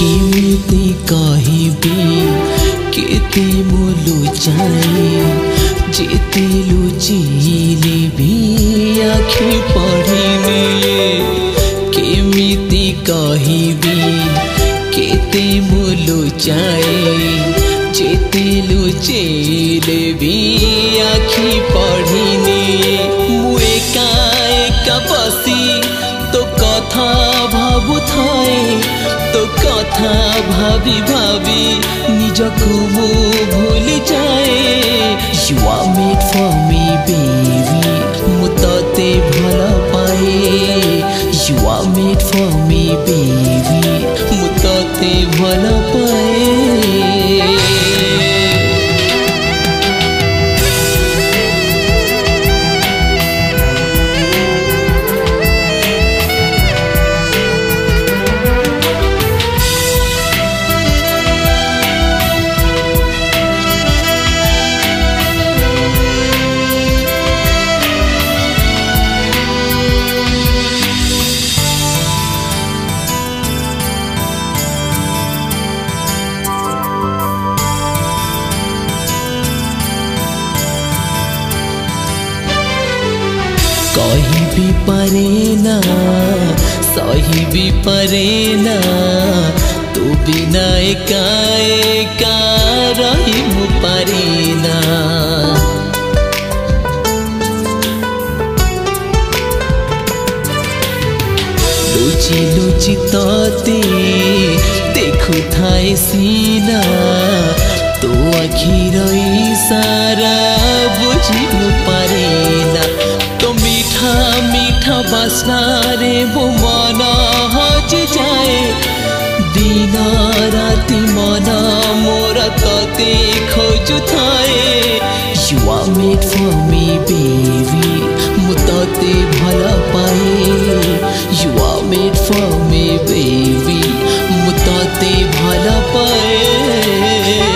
केमिति कहिबी केते मो लुचाए जेते लुचिले भी आखि पढ़िने केमिति कहिबी केते मो लुचाए जेते लुचिले भी आखि पढ़िने मु एका एका बसी तो कथा भाबु थाए तो कथा भाभी भाभी निजको मु भूल जाए। You are made for me baby मु तते भला पाए। You are made for me baby मु तते भला पाए। कहीं भी परेना सही भी परेना तू बिना एका एका रही मु परेना। लुचि लुचि तते देखु थाए सीना तो आखिर इशारा बुझी मु परेना। तो मीठा मीठा बासना रे वो मन हजि जाए दिन राति मन मोर तते खोजु थाए। You are made for me baby मु तते भला पाए। You are made for me baby मु तते भला पाए।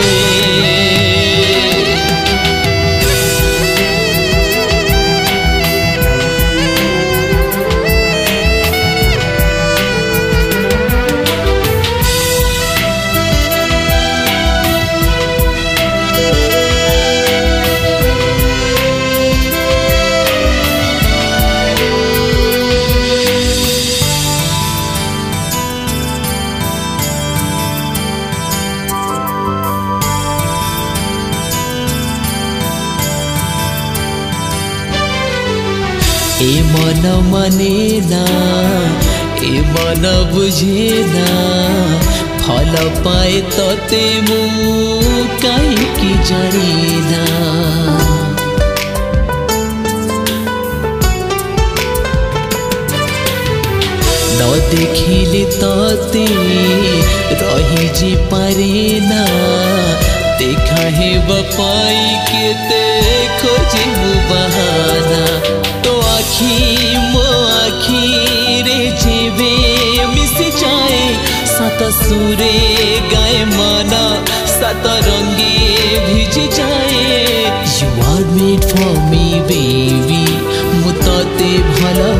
ए मन मानेना ए मन बुझेना फल पाए तते मु काहीकि जानेना। न देखिले तते रही जी पारेना देखा हे बपाई केते खोजे मु बहाना। तो आखी मो आखी रे जेबे मिसी जाए सात सुरे गाए माना सात रंगे भिज जाए। You are made for me baby मु तते भला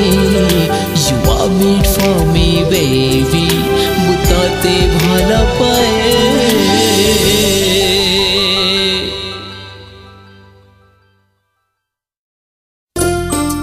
पाए। You are made for me baby मु तते भला पाए।